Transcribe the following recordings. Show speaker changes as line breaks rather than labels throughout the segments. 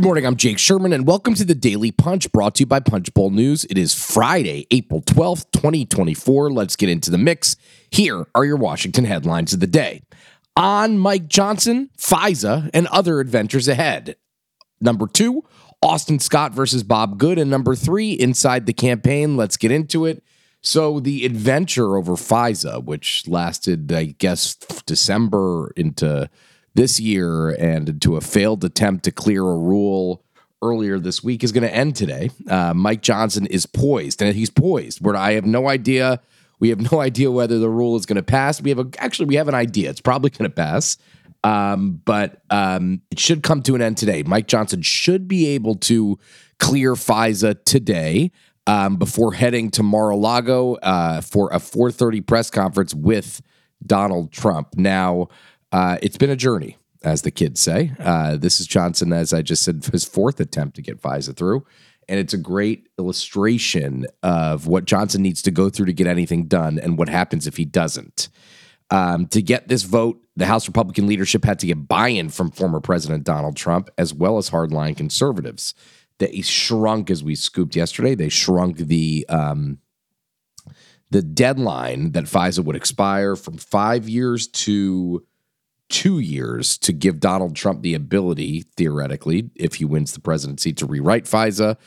morning, I'm Jake Sherman, and welcome to the Daily Punch, brought to you by Punchbowl News. It is Friday, April 12th, 2024. Let's get into the mix. Here are your Washington headlines of the day. On Mike Johnson, FISA, and other adventures ahead. Number 2, Austin Scott versus Bob Good. And number 3, inside the campaign. Let's get into it. So the adventure over FISA, which lasted, I guess, December into this year and into a failed attempt to clear a rule earlier this week, is going to end today. Mike Johnson is poised, and he's poised. I have no idea. We have no idea whether the rule is going to pass. We have an idea. It's probably going to pass, but it should come to an end today. Mike Johnson should be able to clear FISA today before heading to Mar-a-Lago for a 4:30 press conference with Donald Trump. Now, it's been a journey, as the kids say. This is Johnson, as I just said, his 4th attempt to get FISA through. And it's a great illustration of what Johnson needs to go through to get anything done and what happens if he doesn't. To get this vote, the House Republican leadership had to get buy-in from former President Donald Trump, as well as hardline conservatives. They shrunk, as we scooped yesterday, they shrunk the deadline that FISA would expire from 5 years to 2 years to give Donald Trump the ability, theoretically, if he wins the presidency, to rewrite FISA.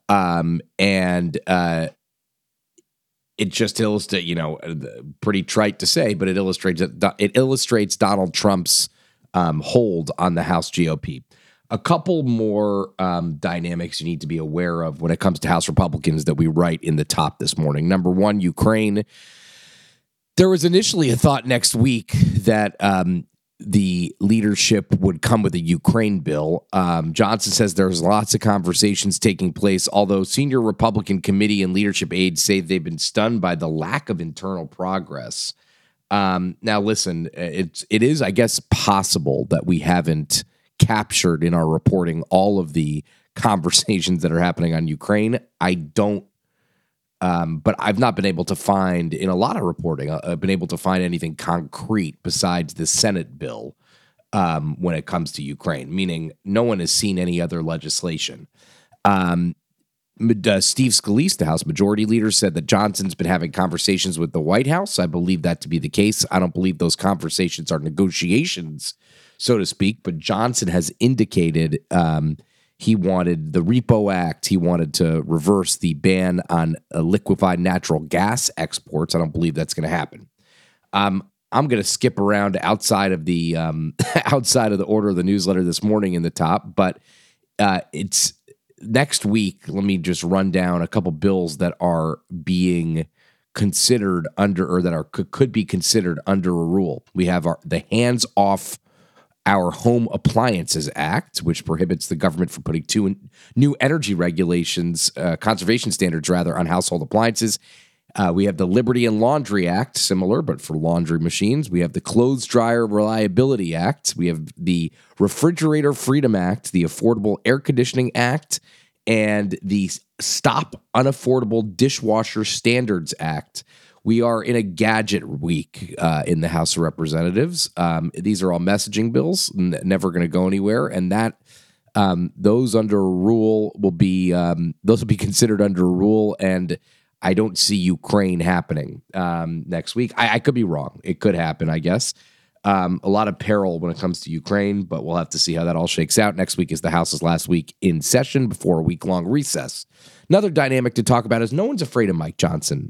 It just illustrates, pretty trite to say, but it illustrates Donald Trump's hold on the House GOP. A couple more dynamics you need to be aware of when it comes to House Republicans that we write in the top this morning. Number 1, Ukraine. There was initially a thought next week that the leadership would come with a Ukraine bill. Johnson says there's lots of conversations taking place, although senior Republican committee and leadership aides say they've been stunned by the lack of internal progress. Now, listen, it is, I guess, possible that we haven't captured in our reporting all of the conversations that are happening on Ukraine. I don't. But I've not been able to find, in a lot of reporting, I've been able to find anything concrete besides the Senate bill when it comes to Ukraine, meaning no one has seen any other legislation. Steve Scalise, the House Majority Leader, said that Johnson's been having conversations with the White House. I believe that to be the case. I don't believe those conversations are negotiations, so to speak, but Johnson has indicated he wanted the Repo Act. He wanted to reverse the ban on liquefied natural gas exports. I don't believe that's going to happen. I'm going to skip around outside of the order of the newsletter this morning in the top, but it's next week. Let me just run down a couple bills that are being considered under, or that could be considered under a rule. We have the Hands Off Our Home Appliances Act, which prohibits the government from putting new energy regulations, conservation standards, rather, on household appliances. We have the Liberty and Laundry Act, similar, but for laundry machines. We have the Clothes Dryer Reliability Act. We have the Refrigerator Freedom Act, the Affordable Air Conditioning Act, and the Stop Unaffordable Dishwasher Standards Act. We are in a gadget week in the House of Representatives. These are all messaging bills, never going to go anywhere, and that those under a rule will be considered under a rule. And I don't see Ukraine happening next week. I could be wrong. It could happen, I guess. A lot of peril when it comes to Ukraine, but we'll have to see how that all shakes out. Next week is the House's last week in session before a week-long recess. Another dynamic to talk about is no one's afraid of Mike Johnson.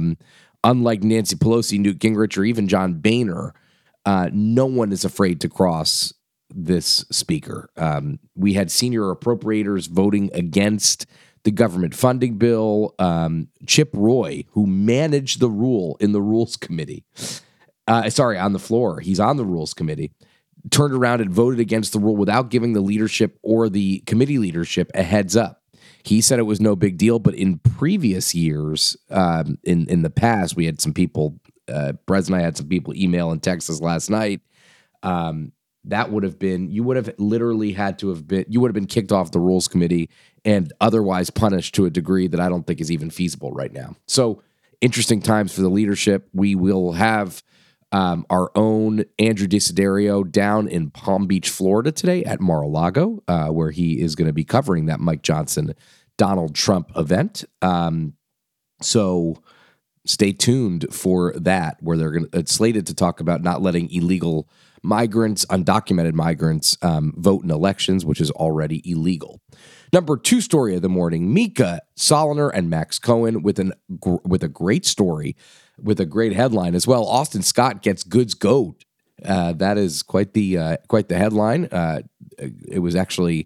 Unlike Nancy Pelosi, Newt Gingrich, or even John Boehner, no one is afraid to cross this speaker. We had senior appropriators voting against the government funding bill. Chip Roy, who managed the rule in the Rules Committee, on the floor, he's on the Rules Committee, turned around and voted against the rule without giving the leadership or the committee leadership a heads up. He said it was no big deal, but in previous years, in the past, we had some people, Brez and I had some people email and text us last night. That would have been, you would have been kicked off the Rules Committee and otherwise punished to a degree that I don't think is even feasible right now. So interesting times for the leadership. We will have Our own Andrew Desiderio down in Palm Beach, Florida today at Mar-a-Lago, where he is going to be covering that Mike Johnson, Donald Trump event. So stay tuned for that, where it's slated to talk about not letting illegal migrants, undocumented migrants, vote in elections, which is already illegal. Number 2 story of the morning: Mika Soliner and Max Cohen with a great story, with a great headline as well. Austin Scott gets goods goat. That is quite the headline. It was actually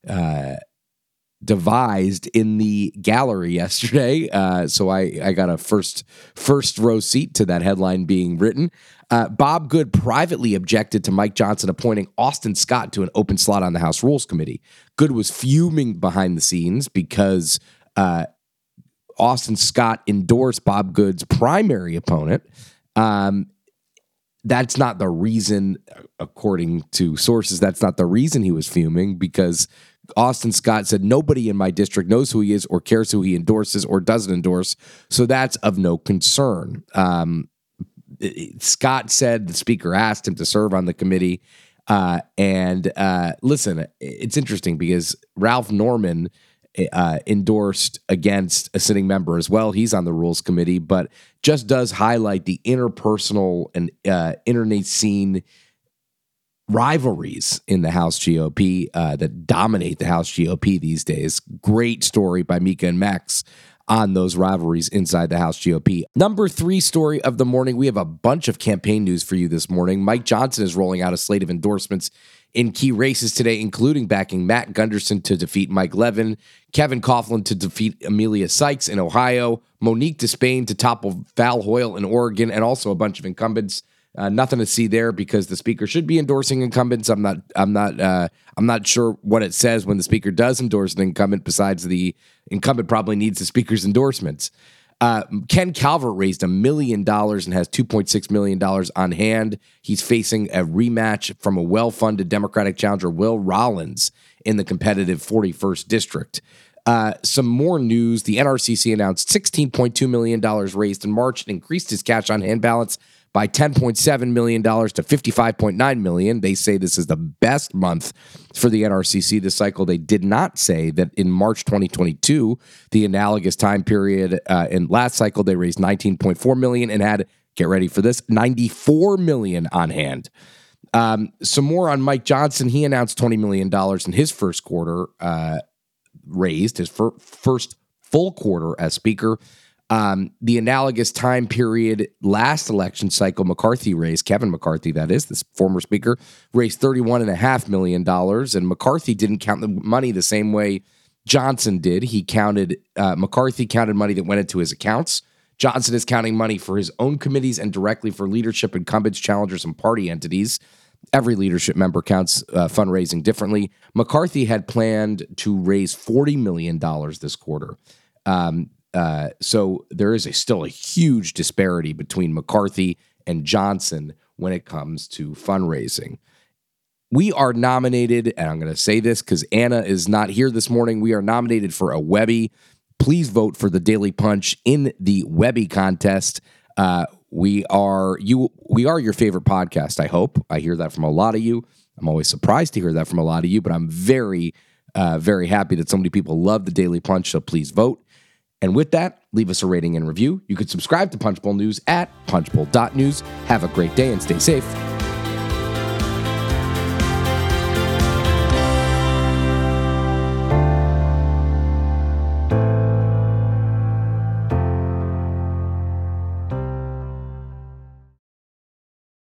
devised in the gallery yesterday, so I got a first row seat to that headline being written. Bob Good privately objected to Mike Johnson appointing Austin Scott to an open slot on the House Rules Committee. Good was fuming behind the scenes because Austin Scott endorsed Bob Good's primary opponent. That's not the reason, according to sources, that's not the reason he was fuming, because Austin Scott said nobody in my district knows who he is or cares who he endorses or doesn't endorse, so that's of no concern. Scott said the speaker asked him to serve on the committee. Listen, it's interesting because Ralph Norman endorsed against a sitting member as well. He's on the Rules Committee, but just does highlight the interpersonal and internecine rivalries in the House GOP that dominate the House GOP these days. Great story by Mika and Max on those rivalries inside the House GOP. Number 3 story of the morning: we have a bunch of campaign news for you this morning. Mike Johnson is rolling out a slate of endorsements in key races today, including backing Matt Gunderson to defeat Mike Levin, Kevin Coughlin to defeat Amelia Sykes in Ohio, Monique DeSpain to topple Val Hoyle in Oregon, and also a bunch of incumbents. Nothing to see there because the speaker should be endorsing incumbents. I'm not sure what it says when the speaker does endorse an incumbent. Besides, the incumbent probably needs the speaker's endorsements. Ken Calvert raised $1 million and has $2.6 million on hand. He's facing a rematch from a well-funded Democratic challenger, Will Rollins, in the competitive 41st district. Some more news: the NRCC announced $16.2 million raised in March and increased his cash on hand balance by $10.7 million to $55.9 million. They say this is the best month for the NRCC this cycle. They did not say that in March 2022, the analogous time period in last cycle, they raised $19.4 million and had, get ready for this, $94 million on hand. Some more on Mike Johnson. He announced $20 million in his first quarter raised, his first full quarter as speaker. The analogous time period last election cycle, McCarthy raised, Kevin McCarthy, that is, this former speaker, raised $31.5 million. And McCarthy didn't count the money the same way Johnson did. McCarthy counted money that went into his accounts. Johnson is counting money for his own committees and directly for leadership, incumbents, challengers, and party entities. Every leadership member counts fundraising differently. McCarthy had planned to raise $40 million this quarter. So there is still a huge disparity between McCarthy and Johnson when it comes to fundraising. We are nominated, and I'm going to say this because Anna is not here this morning. We are nominated for a Webby. Please vote for the Daily Punch in the Webby contest. We are your favorite podcast, I hope. I hear that from a lot of you. I'm always surprised to hear that from a lot of you, but I'm very, very happy that so many people love the Daily Punch, so please vote. And with that, leave us a rating and review. You can subscribe to Punchbowl News at punchbowl.news. Have a great day and stay safe.